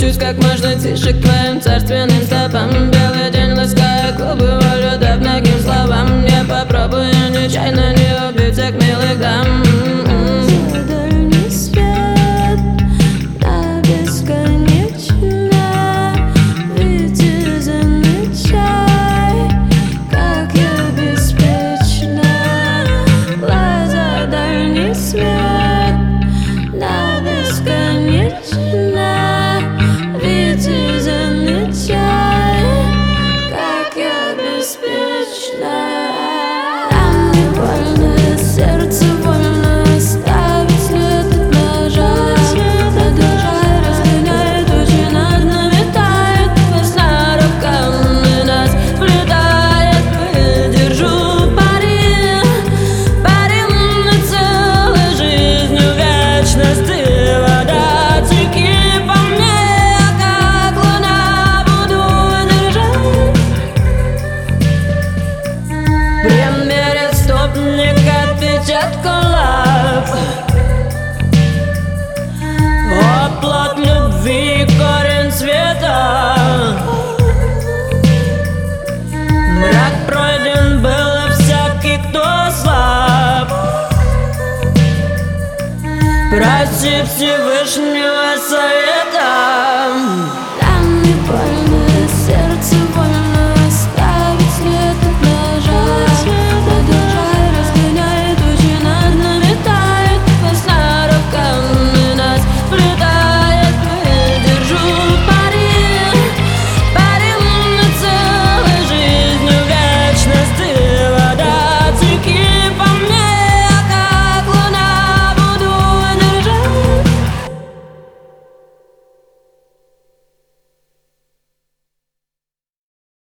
Спущусь как можно тише к твоим царственным стопам. Белый день ласкает клубы волю, дав многим словам. Я попробую нечаянно не убить всех милых дам. Дальний свет, да бесконечно, ведь замечай, как я беспечна. Глаза, дальний свет, да бесконечно, ведь замечай, как я беспечна. Нам не больно, сердце больно оставить след от ножа. Продолжай, разгоняй тучи, над нами тает весна, руками нас сплетает. Выдержу пари, парим на целой жизнью вечности. Вода, теки по мне, как луна, буду держать. Примерит стопник отпечатку лап. Оплот любви, корень света. Мрак пройден был, и всякий, кто слаб. Проси Всевышнего совета.